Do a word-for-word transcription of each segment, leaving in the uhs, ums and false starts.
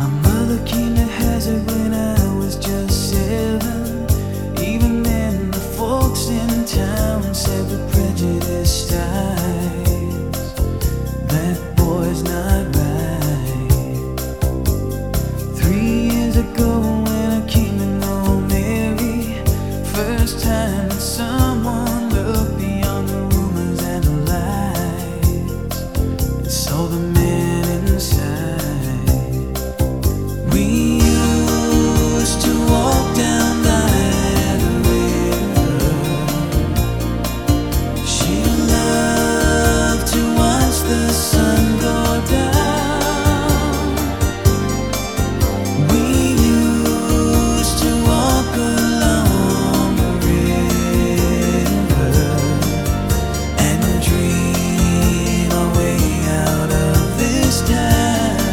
mother came to Hazard when I was just seven. Even then, the folks in town said with prejudiced eyes, that boy's not right. Three years ago when I came to know Mary, first time that someone looked beyond the rumors and the lies and saw the man inside. We used to walk down by the river. She loved to watch the sun go down. We used to walk along the river and dream our way out of this town.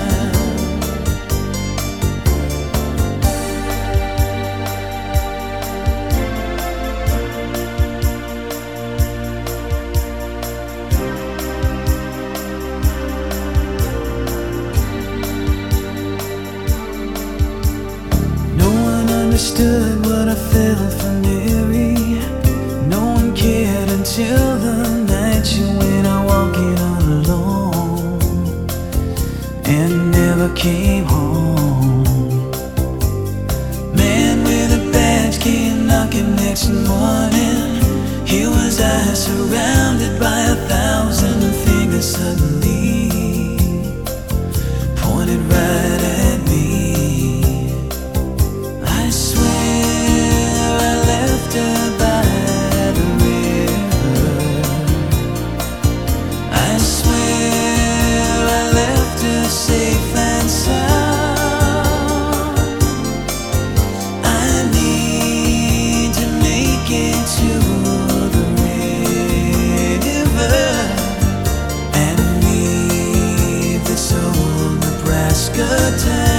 Understood what I felt for Mary. No one cared until the night she went out walking all alone and never came home. Man with a badge came knocking next morning. Here was I surrounded by a thousand fingers suddenly pointed right at me. I swear I left her by the river. I swear I left her safe and sound. I need to make it to the river and leave this old Nebraska town.